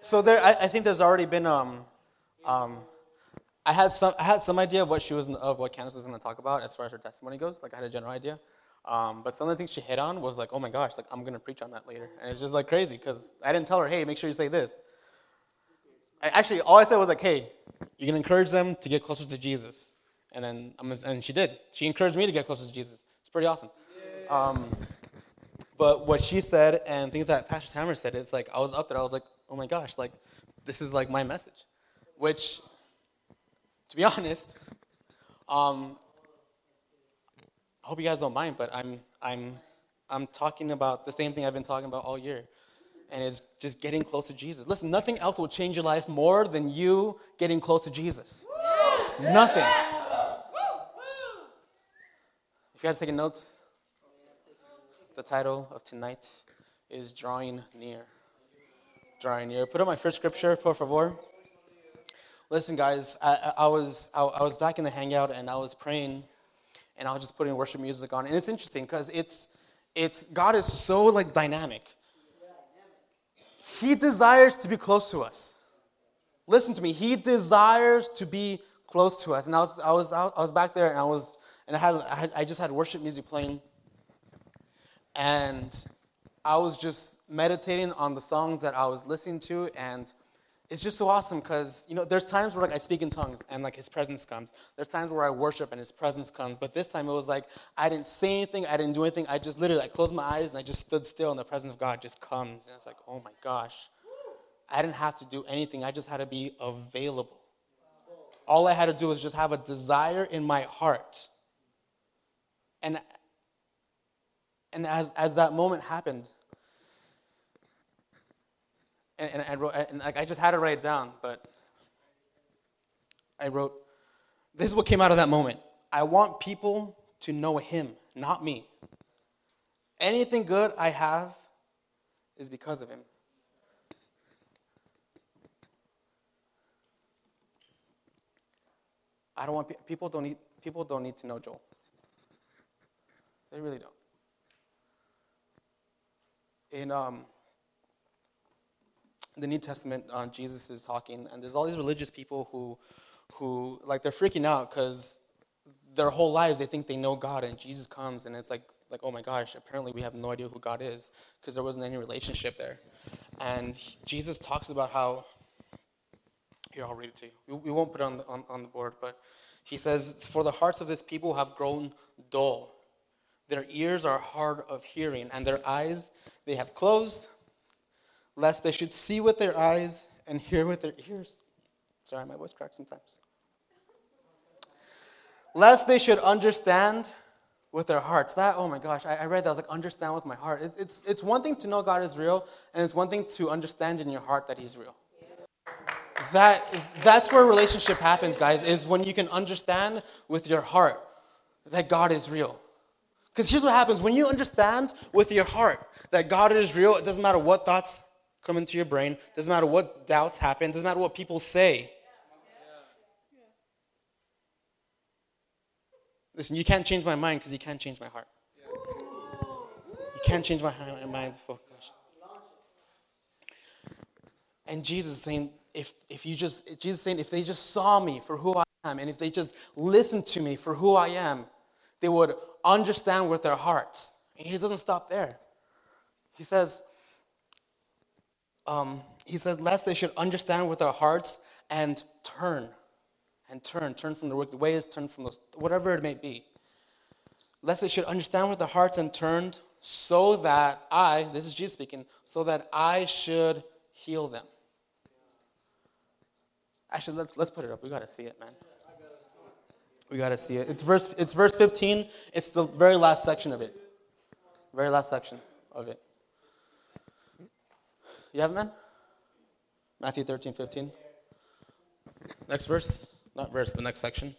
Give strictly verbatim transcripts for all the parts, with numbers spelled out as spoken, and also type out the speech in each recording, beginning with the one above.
So there, I, I think there's already been. Um, um, I had some. I had some idea of what she was of what Candace was going to talk about as far as her testimony goes. Like I had a general idea, um, but some of the things she hit on was like, oh my gosh, like I'm going to preach on that later, and it's just like crazy because I didn't tell her, hey, make sure you say this. I, actually, all I said was like, hey, you're going to encourage them to get closer to Jesus, and then I'm gonna, and she did. She encouraged me to get closer to Jesus. It's pretty awesome. Um, but what she said and things that Pastor Sammer said, it's like I was up there. I was like, oh my gosh, like this is like my message, which. To be honest, um, I hope you guys don't mind, but I'm I'm I'm talking about the same thing I've been talking about all year, and it's just getting close to Jesus. Listen, nothing else will change your life more than you getting close to Jesus. Yeah. Nothing. If you guys are taking notes, the title of tonight is Drawing Near. Drawing Near. Put up my first scripture, por favor. Listen, guys, I, I was I, I was back in the hangout and I was praying, and I was just putting worship music on. And it's interesting because it's it's God is so like dynamic. He desires to be close to us. Listen to me. He desires to be close to us. And I was I was I was back there and I was and I had I, had, I just had worship music playing, and I was just meditating on the songs that I was listening to. And it's just so awesome because, you know, there's times where like I speak in tongues and like his presence comes. There's times where I worship and his presence comes. But this time it was like I didn't say anything. I didn't do anything. I just literally I closed my eyes and I just stood still and the presence of God just comes. And it's like, oh my gosh. I didn't have to do anything. I just had to be available. All I had to do was just have a desire in my heart. And and as as that moment happened, And, and, I wrote, and like I just had to write it down, but I wrote, this is what came out of that moment. I want people to know him, not me. Anything good I have is because of him. I don't want people don't need people don't need to know Joel. They really don't. In um. In the New Testament, uh, Jesus is talking, and there's all these religious people who, who like, they're freaking out because their whole lives they think they know God, and Jesus comes, and it's like, like, oh my gosh, apparently we have no idea who God is because there wasn't any relationship there. And he, Jesus talks about how, here, I'll read it to you. We, we won't put it on the, on, on the board, but he says, for the hearts of this people have grown dull. Their ears are hard of hearing, and their eyes they have closed, lest they should see with their eyes and hear with their ears. Sorry, my voice cracks sometimes. Lest they should understand with their hearts. That, oh my gosh, I, I read that. I was like, understand with my heart. It, it's, it's one thing to know God is real, and it's one thing to understand in your heart that he's real. That, that's where relationship happens, guys, is when you can understand with your heart that God is real. Because here's what happens. When you understand with your heart that God is real, it doesn't matter what thoughts come into your brain. Doesn't matter what doubts happen. Doesn't matter what people say. Listen, you can't change my mind because you can't change my heart. You can't change my mind. Oh, gosh. And Jesus is saying, if if you just, Jesus is saying, if they just saw me for who I am, and if they just listened to me for who I am, they would understand with their hearts. And he doesn't stop there. He says, Um, he says, lest they should understand with their hearts and turn, and turn, turn from the wicked ways, turn from those, whatever it may be. Lest they should understand with their hearts and turned, so that I, this is Jesus speaking, so that I should heal them. Actually, let's let's put it up. We gotta see it, man. We gotta see it. It's verse. It's verse fifteen. It's the very last section of it. Very last section of it. You have it, man? Matthew thirteen, fifteen. Next verse. Not verse, the next section.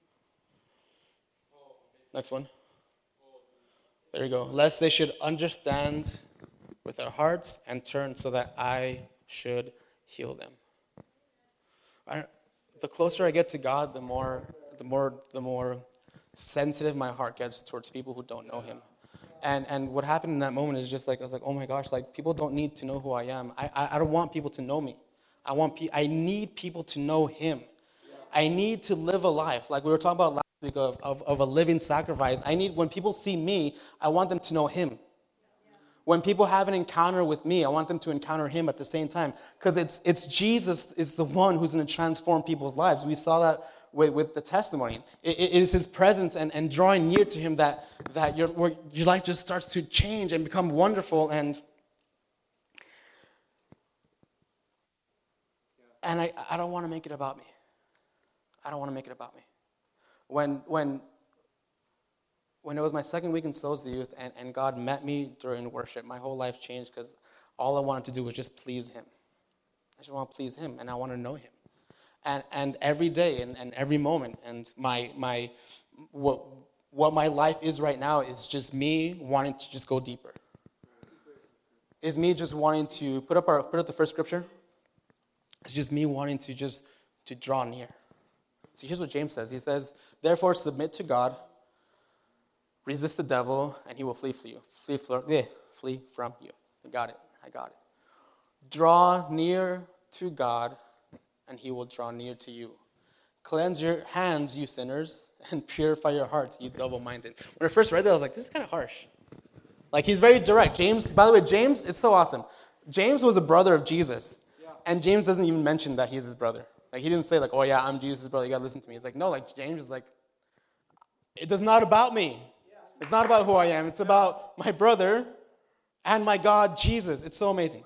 Next one. There you go. Lest they should understand with their hearts and turn so that I should heal them. I, the closer I get to God, the more, the more, the more sensitive my heart gets towards people who don't know him. And and what happened in that moment is just like, I was like, oh my gosh, like people don't need to know who I am. I I, I don't want people to know me. I want pe- I need people to know him. I need to live a life. Like we were talking about last week of, of, of a living sacrifice. I need, when people see me, I want them to know him. When people have an encounter with me, I want them to encounter him at the same time. Because it's it's Jesus is the one who's going to transform people's lives. We saw that with, with the testimony. It, it is his presence and, and drawing near to him that, that your, where your life just starts to change and become wonderful. And and I, I don't want to make it about me. I don't want to make it about me. When when when it was my second week in Souls to Youth and, and God met me during worship, my whole life changed because all I wanted to do was just please him. I just want to please him and I want to know him. And and every day and, and every moment and my my what what my life is right now is just me wanting to just go deeper. Is me just wanting to put up our put up the first scripture. It's just me wanting to just to draw near. So here's what James says. He says, therefore submit to God, resist the devil, and he will flee from you. Flee, flee, yeah, flee from you. I got it. I got it. Draw near to God, and he will draw near to you. Cleanse your hands, you sinners, and purify your hearts, you double-minded. When I first read that, I was like, this is kind of harsh. Like, he's very direct. James, by the way, James is so awesome. James was a brother of Jesus, yeah. And James doesn't even mention that he's his brother. Like, he didn't say, like, oh, yeah, I'm Jesus' brother. You got to listen to me. It's like, no, like, James is like, it is not about me. It's not about who I am. It's about my brother and my God, Jesus. It's so amazing.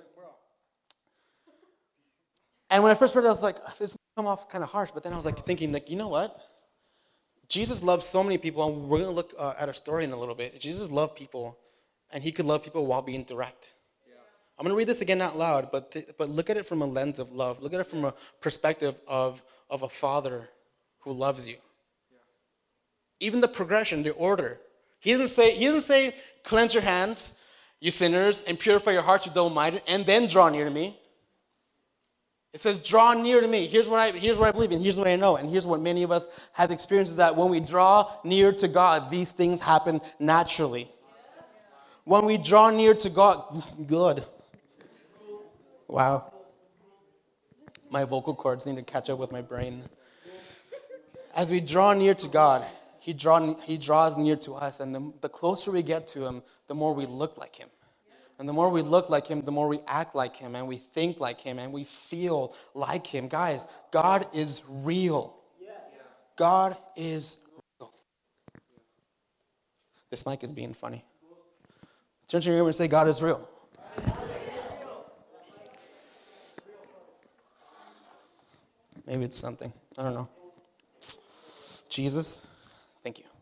And when I first read it, I was like, this might come off kind of harsh. But then I was like thinking, like, you know what? Jesus loves so many people. And we're going to look uh, at a story in a little bit. Jesus loved people, and he could love people while being direct. I'm going to read this again out loud, but th- but look at it from a lens of love. Look at it from a perspective of, of a father who loves you. Yeah. Even the progression, the order. He doesn't say, he doesn't say, cleanse your hands, you sinners, and purify your hearts, you double-minded, and then draw near to me. It says, draw near to me. Here's what I here's what I believe, and here's what I know, and here's what many of us have experienced, is that when we draw near to God, these things happen naturally. Yeah. When we draw near to God, good. Wow. My vocal cords need to catch up with my brain. As we draw near to God, he, draw, he draws near to us. And the, the closer we get to him, the more we look like him. And the more we look like him, the more we act like him. And we think like him. And we feel like him. Guys, God is real. God is real. This mic is being funny. Turn to your neighbor and say, God is real. Maybe it's something. I don't know. Jesus, thank you.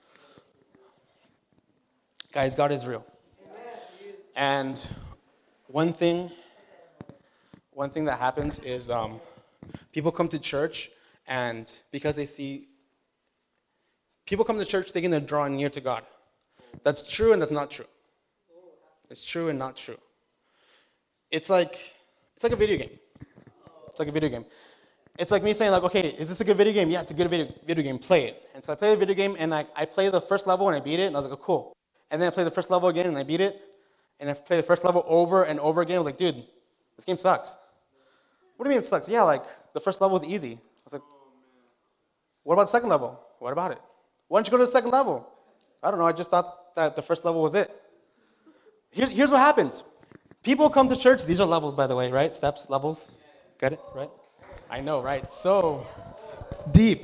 Guys, God is real. And one thing, one thing that happens is um, people come to church, and because they see, people come to church thinking they're drawing near to God. That's true and that's not true. It's true and not true. It's like, it's like a video game. It's like a video game. It's like me saying, like, okay, is this a good video game? Yeah, it's a good video, video game. Play it. And so I play the video game, and I, I play the first level, and I beat it, and I was like, oh, cool. And then I play the first level again, and I beat it. And I play the first level over and over again. I was like, dude, this game sucks. What do you mean it sucks? Yeah, like, the first level was easy. I was like, what about the second level? What about it? Why don't you go to the second level? I don't know. I just thought that the first level was it. Here's, here's what happens. People come to church. These are levels, by the way, right? Steps, levels. Get it? Right? I know, right? So deep.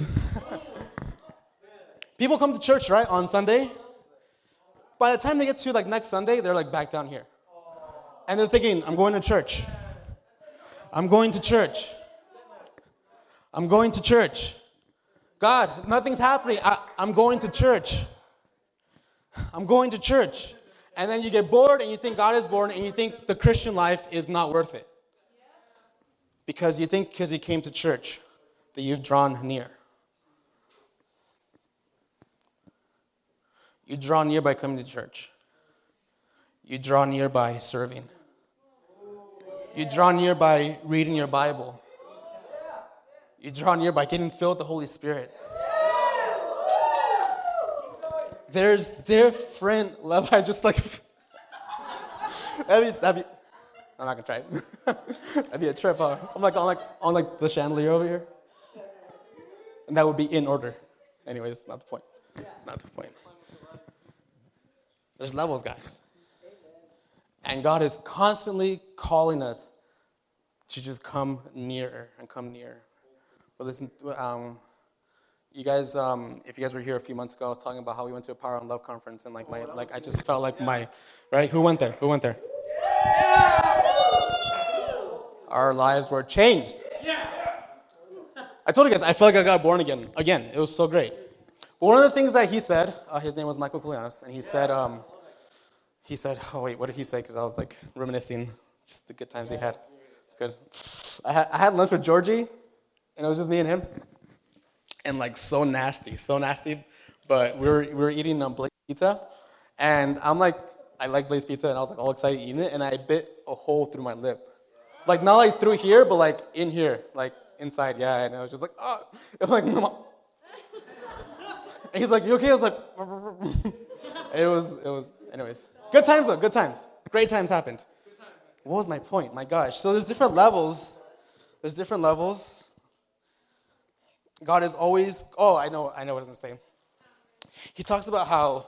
People come to church, right, on Sunday. By the time they get to, like, next Sunday, they're, like, back down here. And they're thinking, I'm going to church. I'm going to church. I'm going to church. God, nothing's happening. I, I'm going to church. I'm going to church. And then you get bored, and you think God is bored, and you think the Christian life is not worth it. Because you think because you came to church that you've drawn near. You draw near by coming to church. You draw near by serving. You draw near by reading your Bible. You draw near by getting filled with the Holy Spirit. There's different levels. I just like... that'd be, that'd be, I'm not gonna try it. That'd be a trip, huh? I'm like on like on like the chandelier over here. And that would be in order. Anyways, not the point. Not the point. There's levels, guys. And God is constantly calling us to just come nearer and come nearer. But listen, um, you guys, um, if you guys were here a few months ago, I was talking about how we went to a Power and Love conference, and like my, like I just felt like my, right? Who went there? Who went there? Our lives were changed. I told you guys, I felt like I got born again. Again, it was so great. But one of the things that he said, uh, his name was Michael Koulianos, and he said, um, he said, oh wait, what did he say? Because I was like reminiscing just the good times we had. It's good. I had, I had lunch with Georgie, and it was just me and him. And like so nasty, so nasty. But we were we were eating um, Blaze pizza, and I'm like, I like Blaze pizza, and I was like all excited eating it, and I bit a hole through my lip, like not like through here, but like in here, like inside, yeah. And I was just like, oh, I'm like, Mama. And he's like, you okay? I was like, it was it was, anyways, good times though, good times, great times happened. What was my point? My gosh. So there's different levels. There's different levels. God is always, oh, I know, I know what I was going to say. He talks about how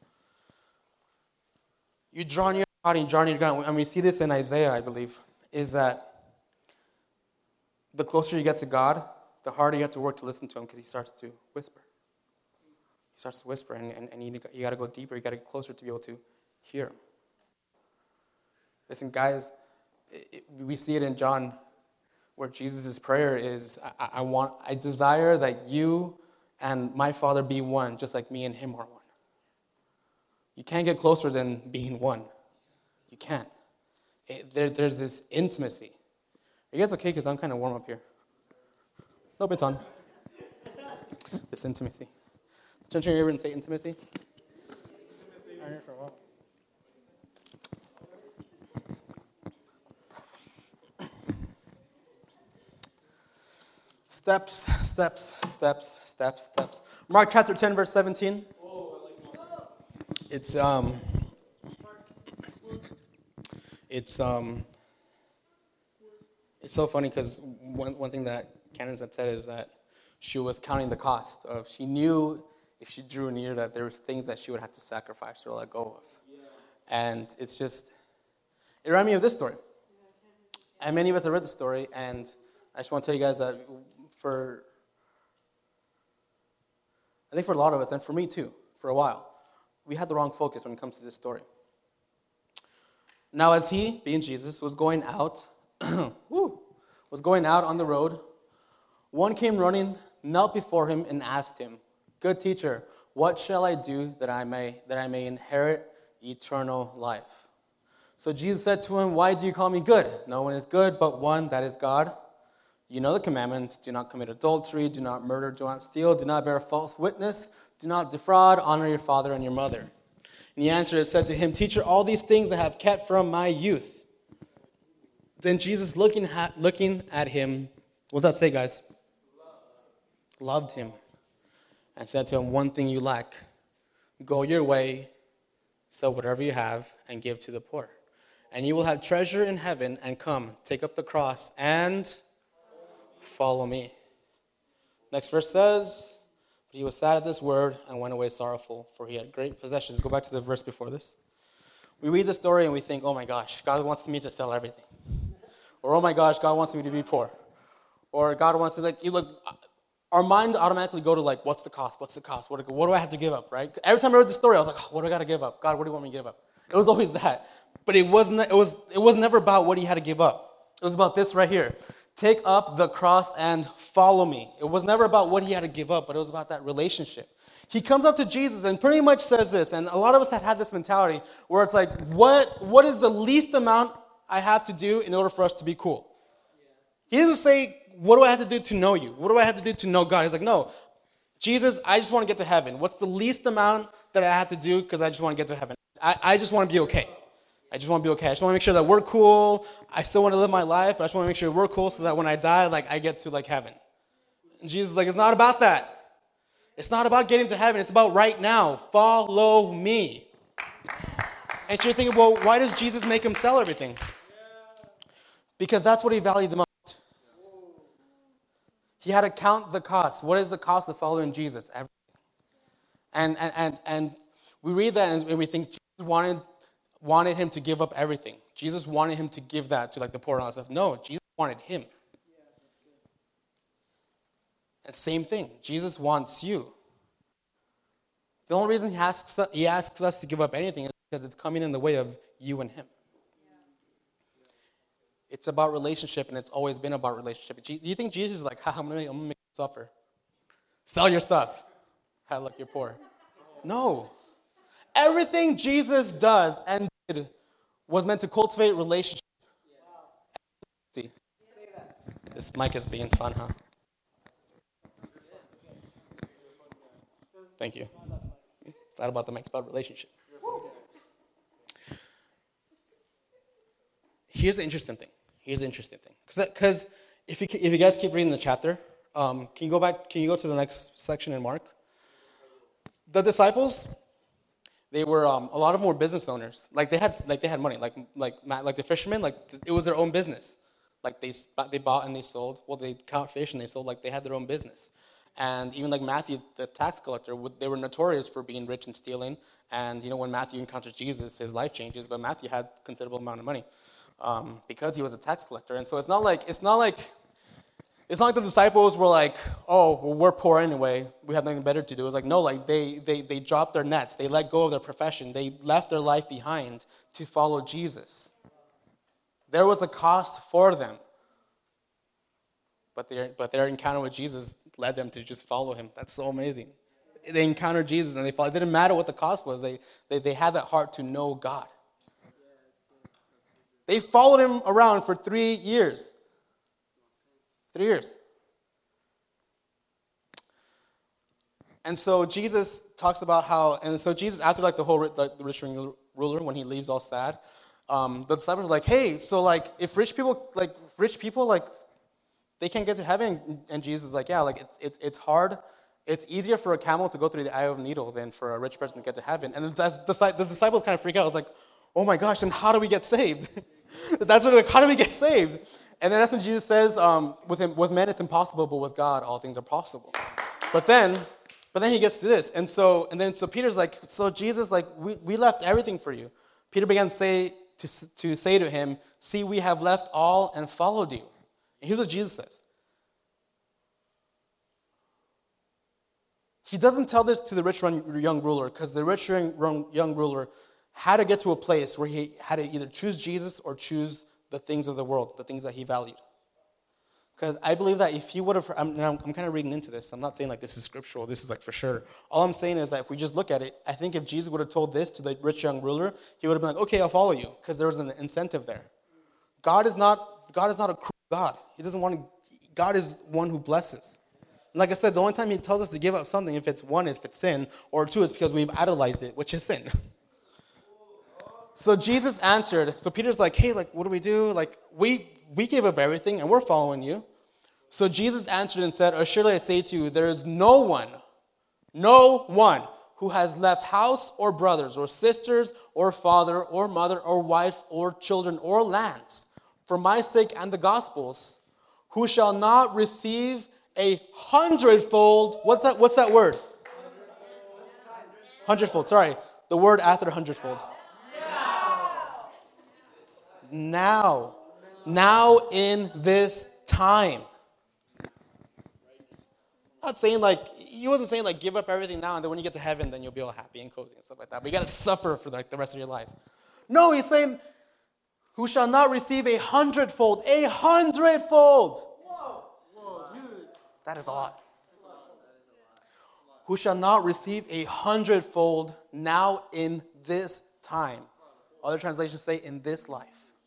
you draw near God and you draw near God. And we see this in Isaiah, I believe, is that the closer you get to God, the harder you have to work to listen to him because he starts to whisper. He starts to whisper, and, and, and you, you got to go deeper. You got to get closer to be able to hear him. Listen, guys, it, it, we see it in John where Jesus' prayer is, I, I want, I desire that you and my Father be one, just like me and him are one. You can't get closer than being one. You can't. It, there, there's this intimacy. Are you guys okay? Because I'm kind of warm up here. Nope, it's on. This intimacy. Turn to your ear and say intimacy. Intimacy. I'm here for a while. Steps, steps, steps, steps, steps. Mark chapter ten, verse seventeen. It's um, it's um, it's so funny because one one thing that Candace had said is that she was counting the cost of. She knew if she drew near that there was things that she would have to sacrifice or let go of, and it's just it reminded me of this story. And many of us have read the story, and I just want to tell you guys that. For, I think for a lot of us, and for me too, for a while, we had the wrong focus when it comes to this story. Now, as he, being Jesus, was going out, woo, was going out on the road, one came running, knelt before him, and asked him, "Good teacher, what shall I do that I may that I may inherit eternal life?" So Jesus said to him, "Why do you call me good? No one is good but one, that is God. You know the commandments: do not commit adultery, do not murder, do not steal, do not bear false witness, do not defraud, honor your father and your mother." And he answered and said to him, "Teacher, all these things I have kept from my youth." Then Jesus, looking at, looking at him, what does that say, guys? Loved him and said to him, "One thing you lack. Go your way, sell whatever you have, and give to the poor. And you will have treasure in heaven, and come, take up the cross, and follow me." Next verse says, "But he was sad at this word and went away sorrowful, for he had great possessions." Go back to the verse before this. We read the story and we think, oh my gosh, God wants me to sell everything. Or, oh my gosh, God wants me to be poor. Or God wants to, like, you look, our mind automatically go to, like, what's the cost? What's the cost? What, what do I have to give up, right? Every time I read the story, I was like, oh, what do I got to give up? God, what do you want me to give up? It was always that. But it wasn't, it was, it was never about what he had to give up. It was about this right here. Take up the cross and follow me. It was never about what he had to give up, but it was about that relationship. He comes up to Jesus and pretty much says this, and a lot of us had had this mentality where it's like, what, what is the least amount I have to do in order for us to be cool? He doesn't say, what do I have to do to know you? What do I have to do to know God? He's like, no, Jesus, I just want to get to heaven. What's the least amount that I have to do because I just want to get to heaven? I, I just want to be okay. I just want to be okay. I just want to make sure that we're cool. I still want to live my life, but I just want to make sure we're cool so that when I die, like, I get to, like, heaven. And Jesus is like, it's not about that. It's not about getting to heaven. It's about right now. Follow me. And you're thinking, well, why does Jesus make him sell everything? Because that's what he valued the most. He had to count the cost. What is the cost of following Jesus? Everything. And and and, and we read that and we think Jesus wanted, wanted him to give up everything. Jesus wanted him to give that to like the poor and all that stuff. No, Jesus wanted him. And same thing. Jesus wants you. The only reason he asks, he asks us to give up anything is because it's coming in the way of you and him. It's about relationship, and it's always been about relationship. Do you think Jesus is like, ha, I'm going to make you suffer? Sell your stuff. Ha, look, you're poor. No. Everything Jesus does and did was meant to cultivate relationship. See, this mic is being fun, huh? Thank you. It's not about the mic, it's about relationship. Here's the interesting thing. Here's the interesting thing. Because if you if you guys keep reading the chapter, um, can you go back? Can you go to the next section in Mark? The disciples, they were um, a lot of them were business owners. Like they had like they had money. Like like like the fishermen, like it was their own business. Like they they bought and they sold. Well, they caught fish and they sold. Like they had their own business. And even like Matthew, the tax collector, they were notorious for being rich and stealing. And you know when Matthew encounters Jesus, his life changes. But Matthew had a considerable amount of money. Um, because he was a tax collector. And so it's not like it's not like it's not like the disciples were like, oh, well, we're poor anyway, we have nothing better to do. It was like, no, like they they they dropped their nets, they let go of their profession, they left their life behind to follow Jesus. There was a cost for them. But their but their encounter with Jesus led them to just follow him. That's so amazing. They encountered Jesus and they followed. It didn't matter what the cost was, they they, they had that heart to know God. They followed him around for three years. Three years. And so Jesus talks about how, and so Jesus, after like the whole like the rich ruler, when he leaves all sad, um, the disciples are like, hey, so like if rich people, like rich people, like they can't get to heaven, and Jesus is like, yeah, like it's it's it's hard. It's easier for a camel to go through the eye of a needle than for a rich person to get to heaven. And the, the disciples kind of freak out. I was like, oh my gosh, then how do we get saved? That's sort of like, how do we get saved? And then that's when Jesus says, um, with him, with men it's impossible, but with God all things are possible. But then, but then he gets to this, and so and then so Peter's like, so Jesus, like we, we left everything for you. Peter began to say to to say to him, see, we have left all and followed you. And here's what Jesus says. He doesn't tell this to the rich young ruler because the rich young ruler had to get to a place where he had to either choose Jesus or choose the things of the world, the things that he valued. Because I believe that if he would have, I'm, I'm, I'm kind of reading into this. I'm not saying like this is scriptural. This is like for sure. All I'm saying is that if we just look at it, I think if Jesus would have told this to the rich young ruler, he would have been like, okay, I'll follow you, because there was an incentive there. God is not, God is not a cruel God. He doesn't want to, God is one who blesses. And like I said, the only time he tells us to give up something, if it's one, if it's sin, or two, it's because we've idolized it, which is sin. So Jesus answered, so Peter's like, hey, like, what do we do? Like, we we gave up everything and we're following you. So Jesus answered and said, surely I say to you, there is no one, no one who has left house or brothers or sisters or father or mother or wife or children or lands for my sake and the gospel's, who shall not receive a hundredfold, what's that, what's that word? Hundredfold, sorry, the word after hundredfold. Now, now in this time. I'm not saying like, he wasn't saying like give up everything now and then when you get to heaven, then you'll be all happy and cozy and stuff like that. But you got to suffer for like the rest of your life. No, he's saying, who shall not receive a hundredfold, a hundredfold. Whoa. Whoa, dude. That is a lot. Who shall not receive a hundredfold now in this time. Other translations say in this life.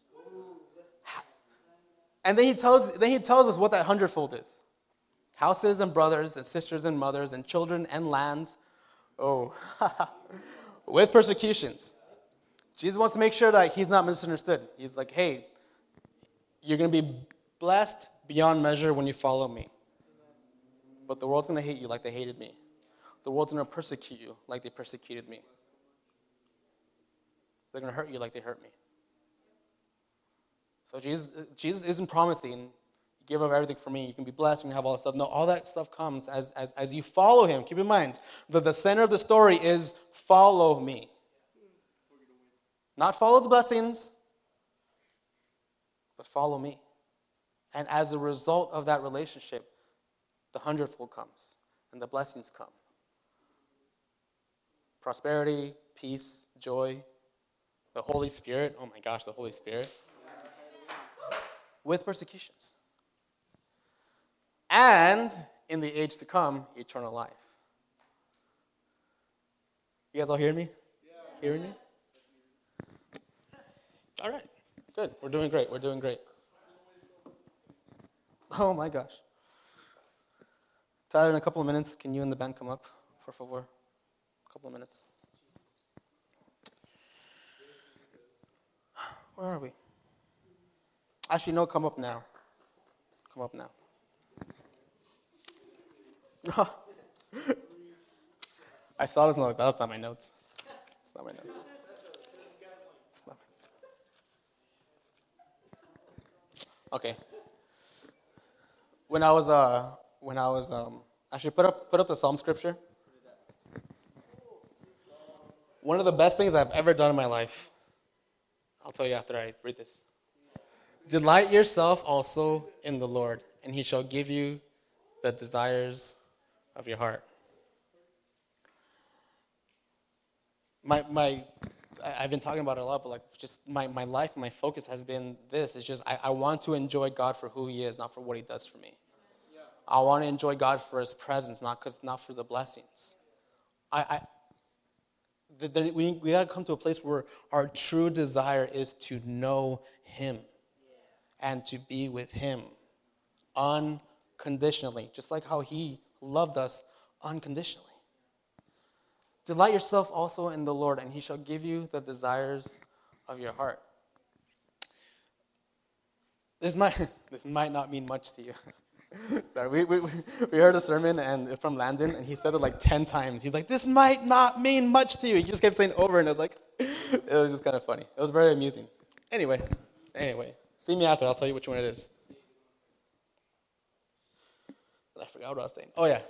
And then he tells then he tells us what that hundredfold is. Houses and brothers and sisters and mothers and children and lands. Oh, with persecutions. Jesus wants to make sure that he's not misunderstood. He's like, hey, you're going to be blessed beyond measure when you follow me. But the world's going to hate you like they hated me. The world's going to persecute you like they persecuted me. They're going to hurt you like they hurt me. So Jesus, Jesus isn't promising, give up everything for me, you can be blessed, you can have all that stuff. No, all that stuff comes as, as, as you follow him. Keep in mind that the center of the story is follow me. Not follow the blessings, but follow me. And as a result of that relationship, the hundredfold comes and the blessings come. Prosperity, peace, joy, the Holy Spirit. Oh my gosh, the Holy Spirit. With persecutions. And in the age to come, eternal life. You guys all hearing me? Yeah. Hearing me? All right. Good. We're doing great. We're doing great. Oh my gosh. Tyler, in a couple of minutes, can you and the band come up, por favor? A couple of minutes. Where are we? Actually, no, come up now. Come up now. I saw this and I was like, that's not my notes. It's not my notes. It's not my notes. Okay. When I was, uh, when I was, um, actually put up, put up the Psalm scripture. One of the best things I've ever done in my life. I'll tell you after I read this. Delight yourself also in the Lord, and he shall give you the desires of your heart. My, my, I've been talking about it a lot, but like just my, my life, my focus has been this. It's just I, I want to enjoy God for who he is, not for what he does for me. Yeah. I want to enjoy God for his presence, not because not for the blessings. I, I the, the, we we got to come to a place where our true desire is to know him yeah. and to be with him unconditionally, just like how he loved us unconditionally. Delight yourself also in the Lord, and he shall give you the desires of your heart. This might this might not mean much to you. Sorry, we, we we heard a sermon and from Landon, and he said it like ten times. He's like, "This might not mean much to you." He just kept saying it over, and it was like, it was just kind of funny. It was very amusing. Anyway, anyway, see me after. I'll tell you which one it is. I forgot what I was saying. Oh yeah.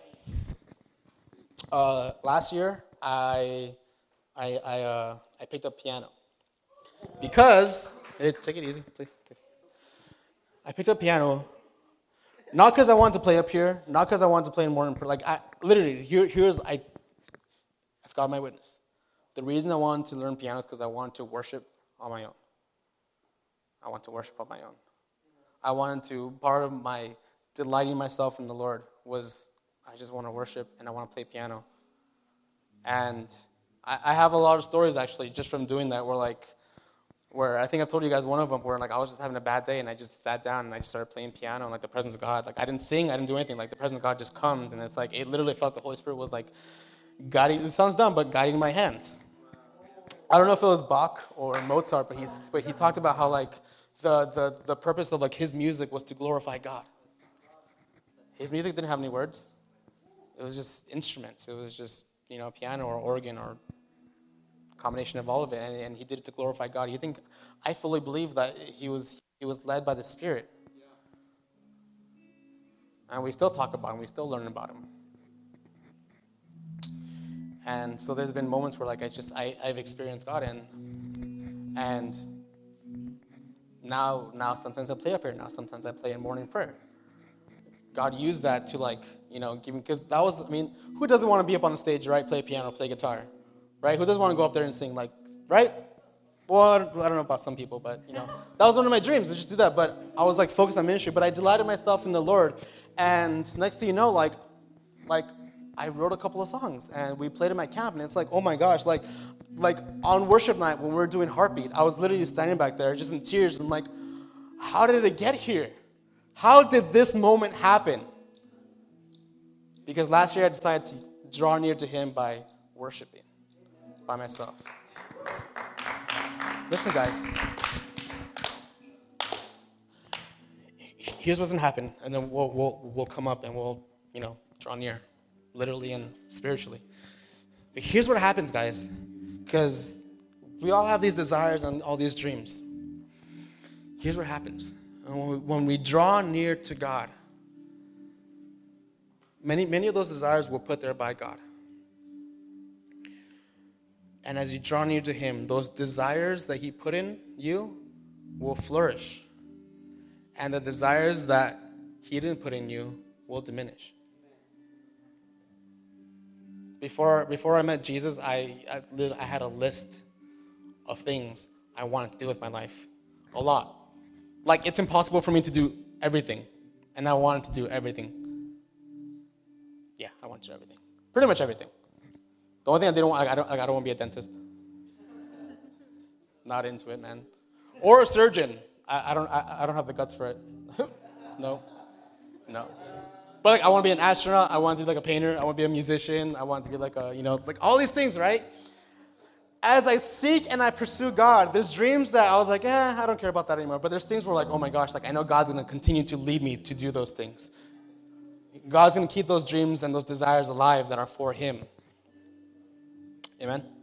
Uh, last year, I I I uh, I picked up piano because hey, take it easy, please. I picked up piano not because I wanted to play up here, not because I wanted to play in morning prayer. Like I literally here here's I. That's God my witness. The reason I wanted to learn piano is because I wanted to worship on my own. I want to worship on my own. I wanted to part of my delighting myself in the Lord was I just want to worship and I want to play piano. And I, I have a lot of stories actually just from doing that where like, where I think I've told you guys one of them where like I was just having a bad day and I just sat down and I just started playing piano and like the presence of God, like I didn't sing, I didn't do anything, like the presence of God just comes and it's like, it literally felt the Holy Spirit was like guiding, it sounds dumb, but guiding my hands. I don't know if it was Bach or Mozart, but, he's, but he talked about how like the, the, the purpose of like his music was to glorify God. His music didn't have any words. It was just instruments. It was just, you know, piano or organ or combination of all of it. And, and he did it to glorify God. You think, I fully believe that he was he was led by the Spirit. And we still talk about him. We still learn about him. And so there's been moments where like I just, I, I've experienced God and, and now, now sometimes I play up here. Now sometimes I play in morning prayer. God used that to like, you know, give me, because that was, I mean, who doesn't want to be up on the stage, right? Play piano, play guitar, right? Who doesn't want to go up there and sing, like, right? Well, I don't, I don't know about some people, but, you know, that was one of my dreams to just do that. But I was like focused on ministry, but I delighted myself in the Lord. And next thing you know, like, like I wrote a couple of songs and we played at my camp. And it's like, oh my gosh, like, like on worship night when we were doing Heartbeat, I was literally standing back there just in tears. I'm like, how did it get here? How did this moment happen? Because last year I decided to draw near to him by worshiping by myself. Listen, guys. Here's what's gonna happen, and then we'll we'll we'll come up and we'll, you know, draw near, literally and spiritually. But here's what happens, guys, because we all have these desires and all these dreams. here's what happens. When we, when we draw near to God, many, many of those desires were put there by God. And as you draw near to him, those desires that he put in you will flourish. And the desires that he didn't put in you will diminish. Before, before I met Jesus, I, I, I had a list of things I wanted to do with my life. A lot. Like, it's impossible for me to do everything. And I wanted to do everything. Yeah, I wanted to do everything. Pretty much everything. The only thing I didn't want, I don't, I don't want to be a dentist. Not into it, man. Or a surgeon. I, I don't, I, I don't have the guts for it. No, no. But like, I want to be an astronaut. I want to be like a painter. I want to be a musician. I want to be like a, you know, like all these things, right? As I seek and I pursue God, there's dreams that I was like, eh, I don't care about that anymore. But there's things where like, oh my gosh, like I know God's going to continue to lead me to do those things. God's going to keep those dreams and those desires alive that are for him. Amen.